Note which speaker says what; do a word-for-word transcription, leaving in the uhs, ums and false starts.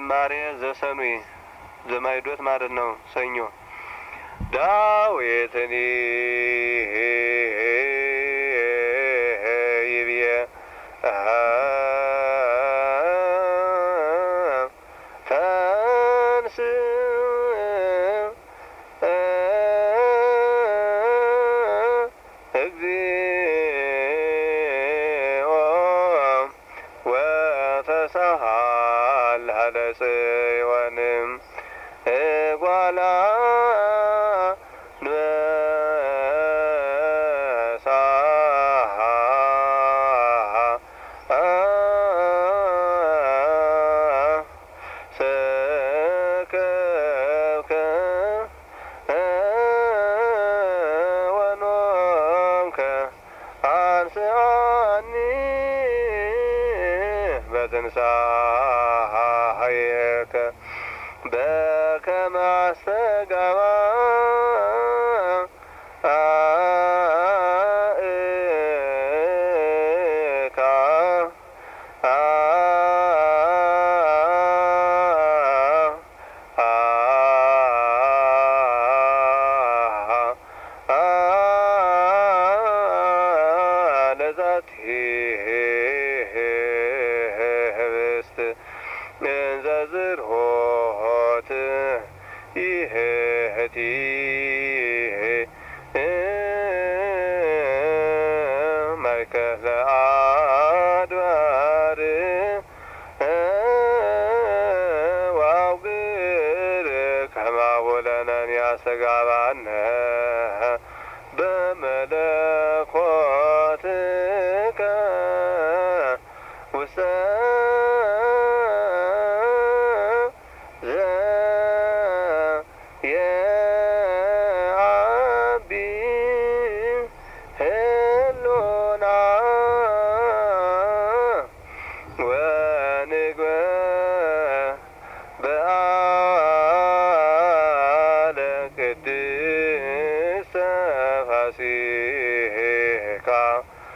Speaker 1: ዝማሬ ዘሰኑይ ዘማይዶት ማለት ነው። ሰኞ ዳዊትኒ ይብየ ተንስ እግዚኦ ወተሳሃል ሀለጽዮንም እጓላ በትንሣኤከ በከመ አስተጋባ አእካ ለዛቲ እንዘዝርሆት ይህቲ ማእከለ አድባር ወአውግር ከማወለነን ያስተጋባነ በመለኮትከ ውስተ በዓለ ቅድስት ፋሲካ